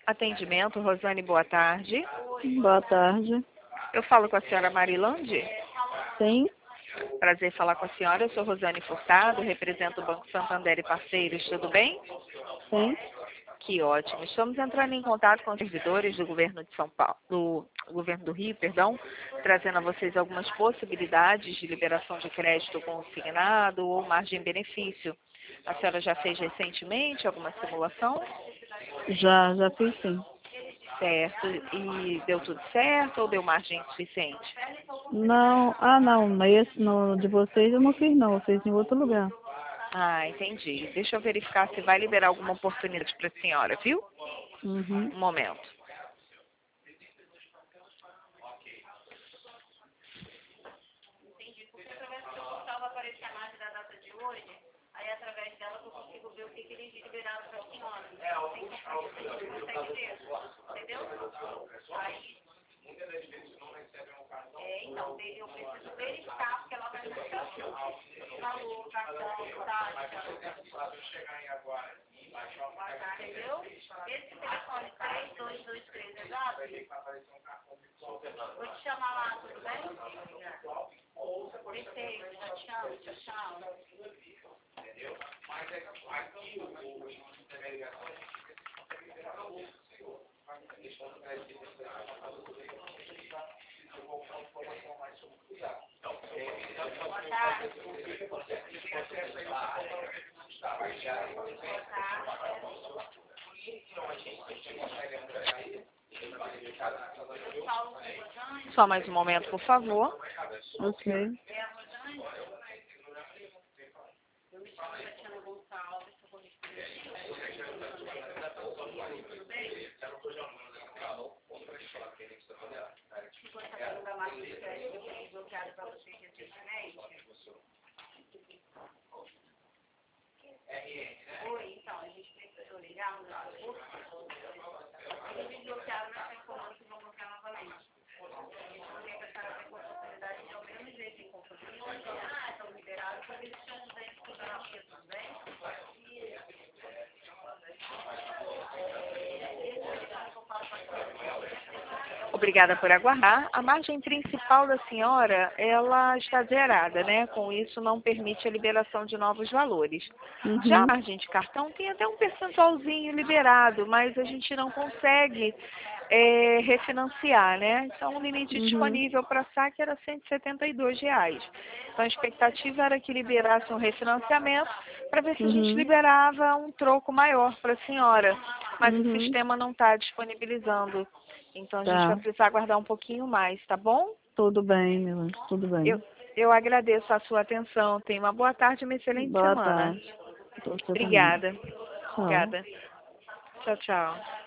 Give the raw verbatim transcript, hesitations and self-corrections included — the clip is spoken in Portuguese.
Atendimento, Rosane, boa tarde. Boa tarde. Eu falo com a senhora Marilande? Sim, Prazer em falar com a senhora. Eu sou Rosane Furtado, represento o Banco Santander e Parceiros, tudo bem? sim. Que ótimo. Estamos entrando em contato com os servidores do governo de São Paulo, do governo do Rio, perdão, trazendo a vocês algumas possibilidades de liberação de crédito consignado ou margem-benefício. A senhora já fez recentemente alguma simulação? Já, já fiz sim. Certo. E deu tudo certo ou deu margem suficiente? Não, ah não, mas esse no, de vocês eu não fiz não, eu fiz em outro lugar. Ah, entendi. Deixa eu verificar se vai liberar alguma oportunidade para a senhora, viu? Uhum. Um momento. Vou te chamar lá, tudo bem? Perfeito, tchau, tchau, tchau. Entendeu? Mas aqui o Só mais um momento, por favor. Ok. Oi, então, a gente precisou ligar no nosso curso. Eles desbloquearam na performance e vão bloquear novamente. Porque a senhora tem possibilidade de ao menos ver em composições, ah, estão liberados, porque eles tinham uns dentes por garantia, tudo bem? Obrigada por aguardar. A margem principal da senhora, ela está zerada, né? Com isso, não permite a liberação de novos valores. Já a Uhum. margem de cartão tem até um percentualzinho liberado, mas a gente não consegue é, refinanciar, né? Então, o limite Uhum. disponível para saque era cento e setenta e dois reais. Então, a expectativa era que liberasse um refinanciamento para ver se a gente Uhum. liberava um troco maior para a senhora. Mas o Uhum. sistema não está disponibilizando. Então, a gente vai Tá. precisar aguardar um pouquinho mais, tá bom? Tudo bem, meu anjo, tudo Eu, bem. eu agradeço a sua atenção. Tenha uma boa tarde e uma excelente Boa semana. tarde. Você também. Obrigada. Tchau. Obrigada. Tchau, tchau.